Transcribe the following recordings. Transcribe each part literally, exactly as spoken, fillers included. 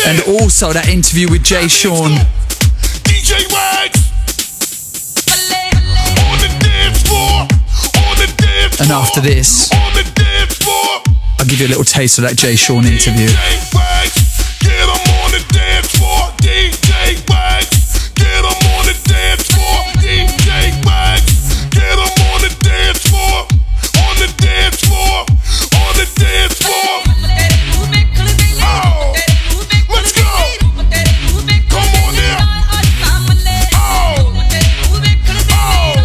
And also that interview with Jay Sean. D J Wags. On the dance floor. On the dance floor. And after this, on the dance floor. I'll give you a little taste of that Jay Sean interview. D J Wags. Get 'em on the dance floor. D J Wags. Get 'em on the dance floor. D J Wags. Get 'em on the dance floor. On the dance floor. On the dance floor. Oh, let's go. Come on now. Oh, oh,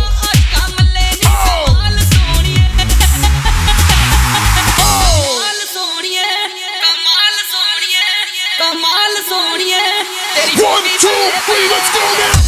oh. One, two, three, let's go now.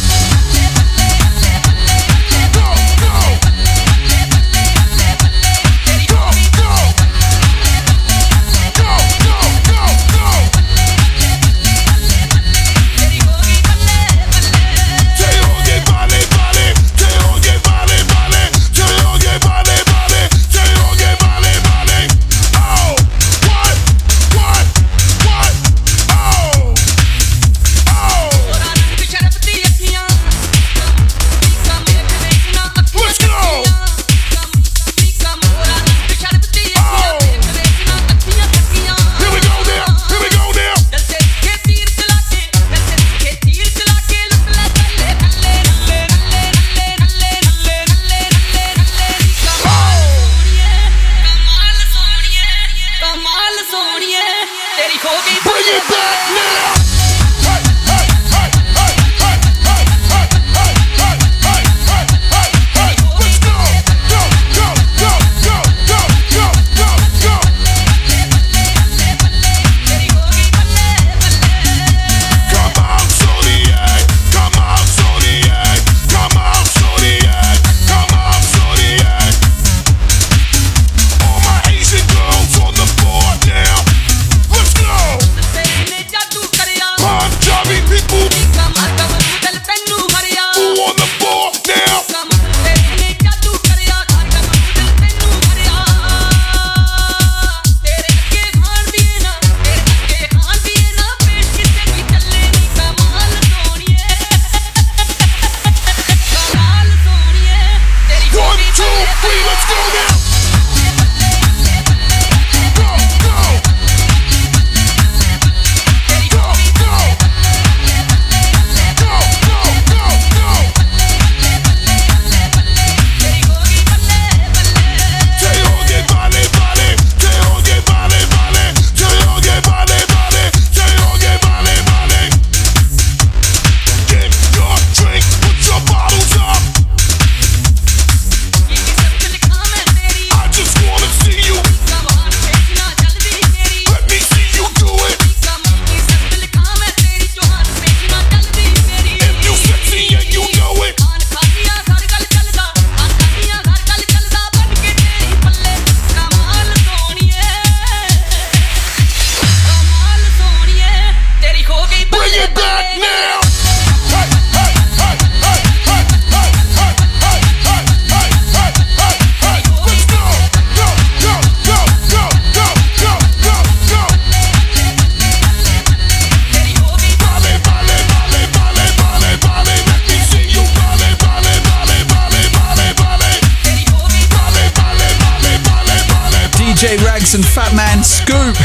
And Fat Man Scoop.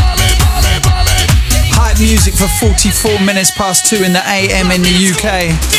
Hype music for forty-four minutes past two in the A M in the U K.